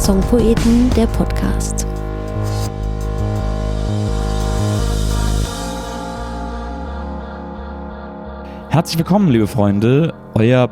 Songpoeten, der Podcast. Herzlich willkommen, liebe Freunde. Euer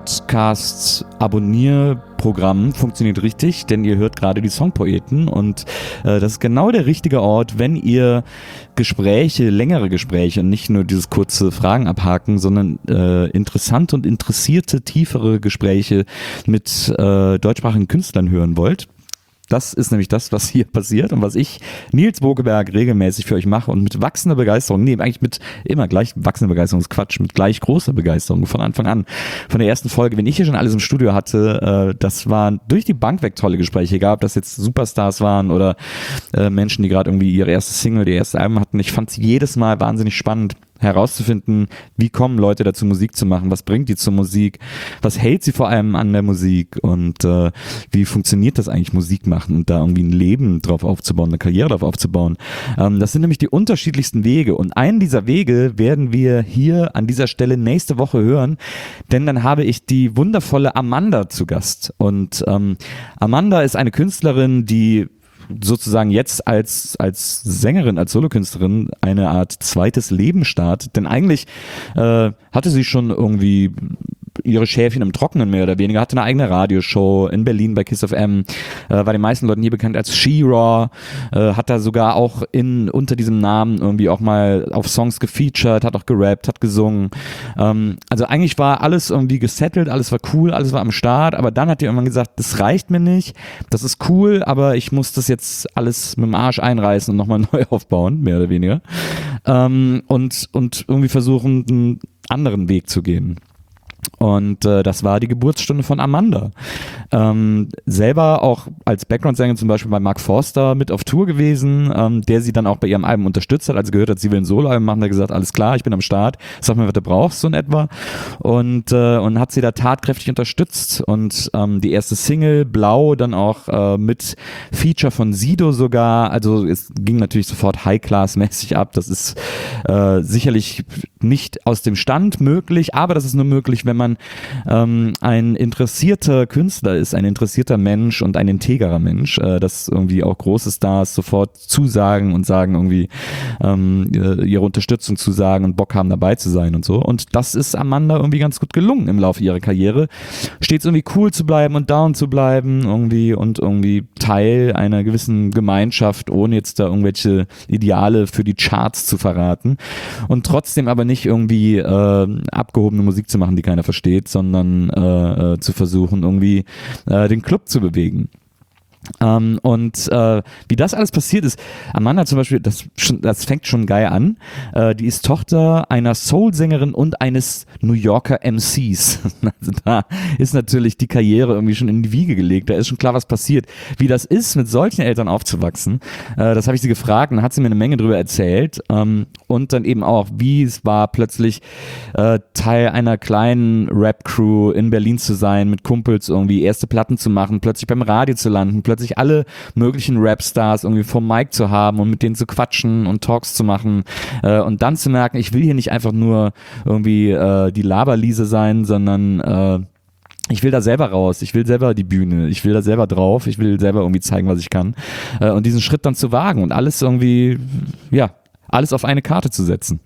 Podcast-Abonnierprogramm funktioniert richtig, denn ihr hört gerade die Songpoeten und das ist genau der richtige Ort, wenn ihr Gespräche, längere Gespräche und nicht nur dieses kurze Fragen abhaken, sondern interessante und interessierte, tiefere Gespräche mit deutschsprachigen Künstlern hören wollt. Das ist nämlich das, was hier passiert und was ich, Nils Bokeberg, regelmäßig für euch mache und mit wachsender Begeisterung, eigentlich mit immer gleich wachsender Begeisterung, ist Quatsch, mit gleich großer Begeisterung von Anfang an. Von der ersten Folge, wenn ich hier schon alles im Studio hatte, das waren durch die Bank weg tolle Gespräche, egal ob das jetzt Superstars waren oder Menschen, die gerade irgendwie ihre erste Single, ihr erstes Album hatten. Ich fand es jedes Mal wahnsinnig spannend, herauszufinden, wie kommen Leute dazu, Musik zu machen, was bringt die zur Musik, was hält sie vor allem an der Musik und wie funktioniert das eigentlich, Musik machen und da irgendwie ein Leben drauf aufzubauen, eine Karriere drauf aufzubauen. Das sind nämlich die unterschiedlichsten Wege und einen dieser Wege werden wir hier an dieser Stelle nächste Woche hören, denn dann habe ich die wundervolle Amanda zu Gast und Amanda ist eine Künstlerin, die sozusagen jetzt als Sängerin, als Solokünstlerin eine Art zweites Leben startet, denn eigentlich hatte sie schon irgendwie ihre Schäfchen im Trockenen mehr oder weniger, hatte eine eigene Radioshow in Berlin bei Kiss FM, war den meisten Leuten hier bekannt als She-Raw, hat da sogar auch unter diesem Namen irgendwie auch mal auf Songs gefeatured, hat auch gerappt, hat gesungen, also eigentlich war alles irgendwie gesettelt, alles war cool, alles war am Start, aber dann hat die irgendwann gesagt, das reicht mir nicht, das ist cool, aber ich muss das jetzt alles mit dem Arsch einreißen und nochmal neu aufbauen, mehr oder weniger, und irgendwie versuchen, einen anderen Weg zu gehen. Und das war die Geburtsstunde von Amanda. Selber auch als Background-Sängerin zum Beispiel bei Mark Forster mit auf Tour gewesen, der sie dann auch bei ihrem Album unterstützt hat, als sie gehört hat, sie will ein Soloalbum machen, hat gesagt, alles klar, ich bin am Start, sag mir, was du brauchst, so in etwa. Und hat sie da tatkräftig unterstützt und die erste Single, Blau, dann auch mit Feature von Sido sogar, also es ging natürlich sofort High-Class-mäßig ab, das ist sicherlich nicht aus dem Stand möglich, aber das ist nur möglich, wenn man ein interessierter Künstler ist, ein interessierter Mensch und ein integrer Mensch, dass irgendwie auch große Stars sofort zusagen und sagen irgendwie ihre Unterstützung zusagen und Bock haben dabei zu sein und so. Und das ist Amanda irgendwie ganz gut gelungen im Laufe ihrer Karriere. Stets irgendwie cool zu bleiben und down zu bleiben irgendwie und irgendwie Teil einer gewissen Gemeinschaft, ohne jetzt da irgendwelche Ideale für die Charts zu verraten und trotzdem aber nicht irgendwie abgehobene Musik zu machen, die keiner versteht, sondern zu versuchen, irgendwie den Club zu bewegen. Und wie das alles passiert ist, Amanda zum Beispiel, das fängt schon geil an, die ist Tochter einer Soul-Sängerin und eines New Yorker MCs. Also da ist natürlich die Karriere irgendwie schon in die Wiege gelegt, da ist schon klar, was passiert. Wie das ist, mit solchen Eltern aufzuwachsen, das habe ich sie gefragt und dann hat sie mir eine Menge drüber erzählt und dann eben auch, wie es war, plötzlich Teil einer kleinen Rap-Crew in Berlin zu sein, mit Kumpels irgendwie erste Platten zu machen, plötzlich beim Radio zu landen, plötzlich alle möglichen Rapstars irgendwie vom Mic zu haben und mit denen zu quatschen und Talks zu machen und dann zu merken, ich will hier nicht einfach nur irgendwie die Laberliese sein, sondern ich will da selber raus, ich will selber die Bühne, ich will da selber drauf, ich will selber irgendwie zeigen, was ich kann und diesen Schritt dann zu wagen und alles irgendwie, ja, alles auf eine Karte zu setzen.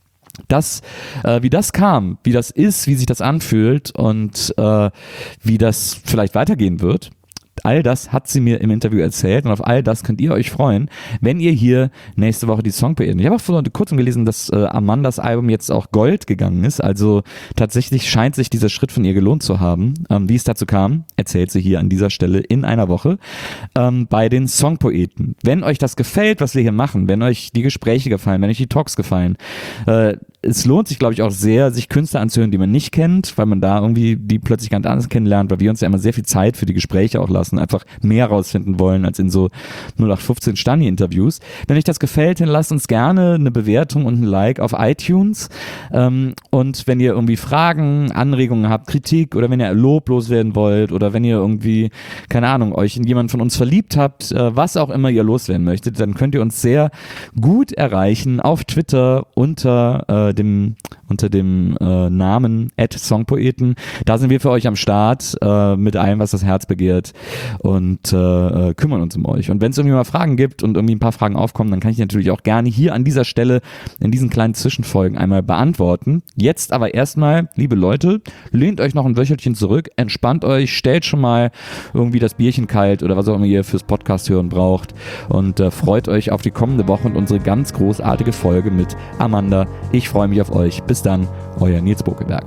Wie das kam, wie das ist, wie sich das anfühlt und wie das vielleicht weitergehen wird, all das hat sie mir im Interview erzählt und auf all das könnt ihr euch freuen, wenn ihr hier nächste Woche die Songpoeten. Ich habe auch vor kurzem gelesen, dass Amandas Album jetzt auch Gold gegangen ist, also tatsächlich scheint sich dieser Schritt von ihr gelohnt zu haben. Wie es dazu kam, erzählt sie hier an dieser Stelle in einer Woche bei den Songpoeten. Wenn euch das gefällt, was wir hier machen, wenn euch die Gespräche gefallen, wenn euch die Talks gefallen, es lohnt sich, glaube ich, auch sehr, sich Künstler anzuhören, die man nicht kennt, weil man da irgendwie die plötzlich ganz anders kennenlernt, weil wir uns ja immer sehr viel Zeit für die Gespräche auch lassen, einfach mehr rausfinden wollen als in so 0815 Stani-Interviews. Wenn euch das gefällt, dann lasst uns gerne eine Bewertung und ein Like auf iTunes. Und wenn ihr irgendwie Fragen, Anregungen habt, Kritik oder wenn ihr Lob loswerden wollt oder wenn ihr irgendwie, keine Ahnung, euch in jemanden von uns verliebt habt, was auch immer ihr loswerden möchtet, dann könnt ihr uns sehr gut erreichen auf Twitter unter dem Namen @Songpoeten. Da sind wir für euch am Start mit allem, was das Herz begehrt und kümmern uns um euch. Und wenn es irgendwie mal Fragen gibt und irgendwie ein paar Fragen aufkommen, dann kann ich natürlich auch gerne hier an dieser Stelle in diesen kleinen Zwischenfolgen einmal beantworten. Jetzt aber erstmal, liebe Leute, lehnt euch noch ein Wöchelchen zurück, entspannt euch, stellt schon mal irgendwie das Bierchen kalt oder was auch immer ihr fürs Podcast hören braucht und freut euch auf die kommende Woche und unsere ganz großartige Folge mit Amanda. Ich freue mich auf euch. Bis dann, euer Nils Bokeberg.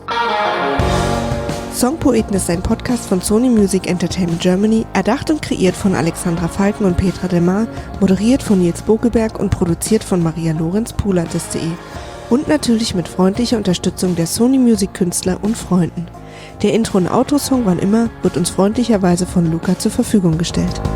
Songpoeten ist ein Podcast von Sony Music Entertainment Germany, erdacht und kreiert von Alexandra Falken und Petra Demar, moderiert von Nils Bokeberg und produziert von Maria Lorenz, Poolartist.de. Und natürlich mit freundlicher Unterstützung der Sony Music Künstler und Freunden. Der Intro- und Outro-Song Wann immer wird uns freundlicherweise von Luca zur Verfügung gestellt.